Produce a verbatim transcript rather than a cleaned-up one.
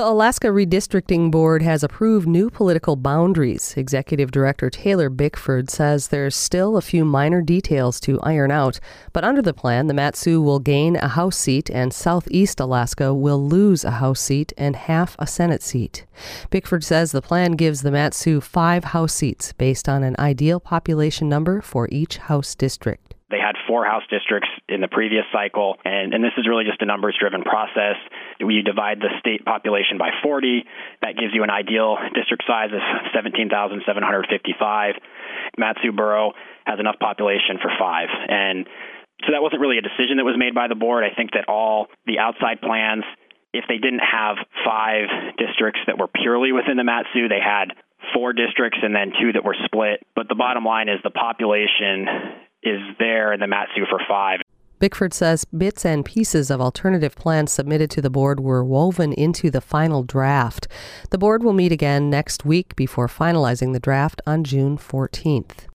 The Alaska Redistricting Board has approved new political boundaries. Executive Director Taylor Bickford says there's still a few minor details to iron out, but under the plan, the Mat-Su will gain a House seat and Southeast Alaska will lose a House seat and half a Senate seat. Bickford says the plan gives the Mat-Su five House seats based on an ideal population number for each House district. They had four House districts in the previous cycle, and, and this is really just a numbers-driven process. You divide the state population by forty. That gives you an ideal district size of seventeen thousand seven hundred fifty-five. Mat-Su Borough has enough population for five. And so that wasn't really a decision that was made by the board. I think that all the outside plans, if they didn't have five districts that were purely within the Mat-Su, they had four districts and then two that were split. But the bottom line is the population is there in the Mat-Su for five. Bickford says bits and pieces of alternative plans submitted to the board were woven into the final draft. The board will meet again next week before finalizing the draft on June fourteenth.